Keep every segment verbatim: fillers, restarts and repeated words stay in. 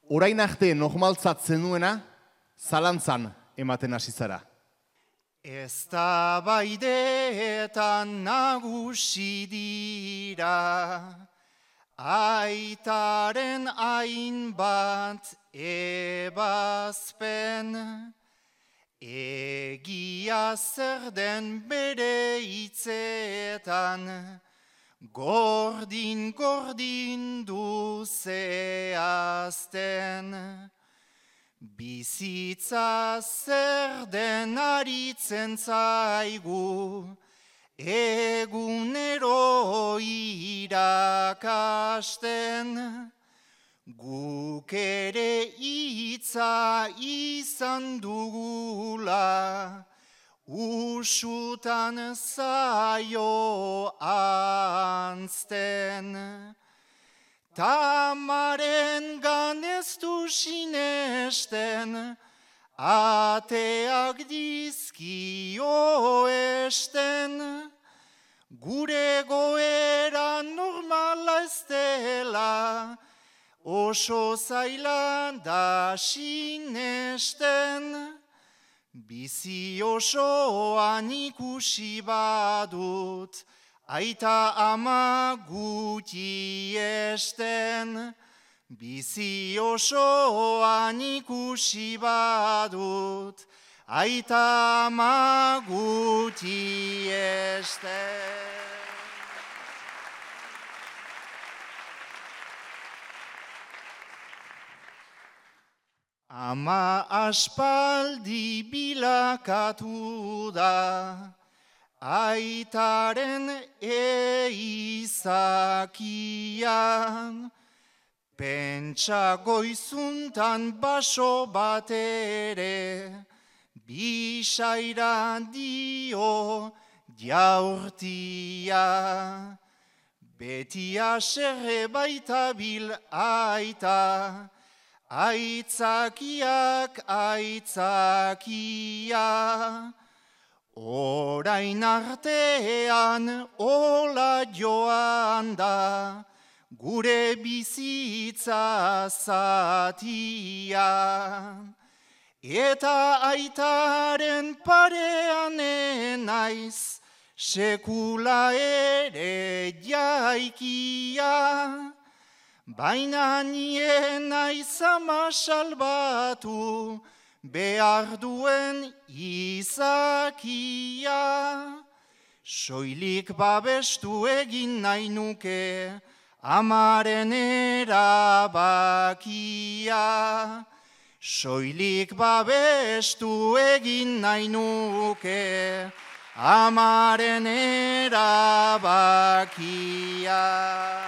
orain arte normaltzat zenuena, zalantzan ematen hasi zara. Eztabaidetan nagusi dira, aitaren hainbat ebazpen, egia zer den bere hitzetan, gordin gordin du zehazten. Bizitza zer den aritzen zaigu, egunero irakasten. Guk ere hitza izan dugula, usutan zaio antzten. Tamaren ganez du sinesten, ateak dizkio esten. Gure goera normala ez dela, oso zaila da sinesten. Bizi osoan ikusi badut, aita ama guti esten. Bizi osoan ikusi badut, aita ama guti esten. Ama aspaldi bilakatu da, aitaren eizakian. Pentsa goizuntan baso bat ere, bisaira dio jaurtia. Beti aserre baita bil aita, aitzakiak aitzakia. Orain artean ola joan da, gure bizitza zatia. Eta aitaren parean enaiz, sekula ere jaikia. Baina nien naiz ama salbatu, behar duen izakia. Soilik babestu egin nahi nuke, amaren erabakia. Soilik babestu egin nahi nuke, amaren erabakia.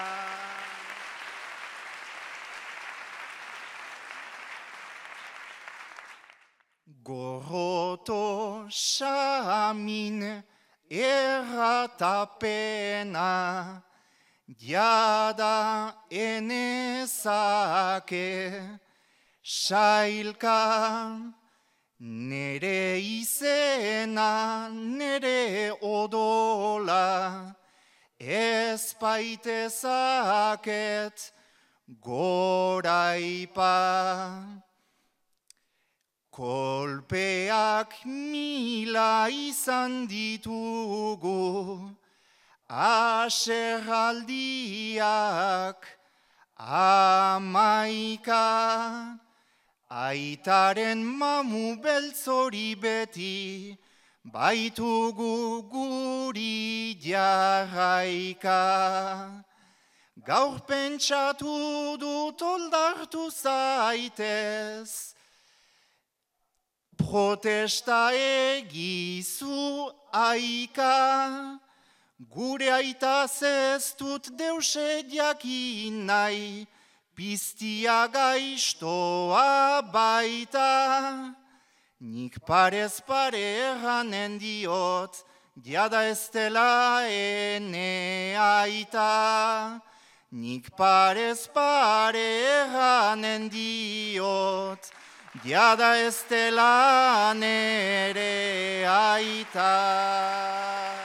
Gorroto samin erratapena, jada enezake sailka. Nere izena, nere odola, ez baitezaket goraipa. Kolpeak mila izan ditugu, aserraldiak amaika. Aitaren mamu beltzori beti, baitugu guri jarraika. Gaur pentsatu dut oldartu zaitez, protesta egizu aika. Gure aitaz ez dut deuse jakin nahi, piztia gaiztoa baita. Nik parez pare erranen diot, jada ez dela ene aita. Nik parez pare erranen diot, jada ez dela nere aita.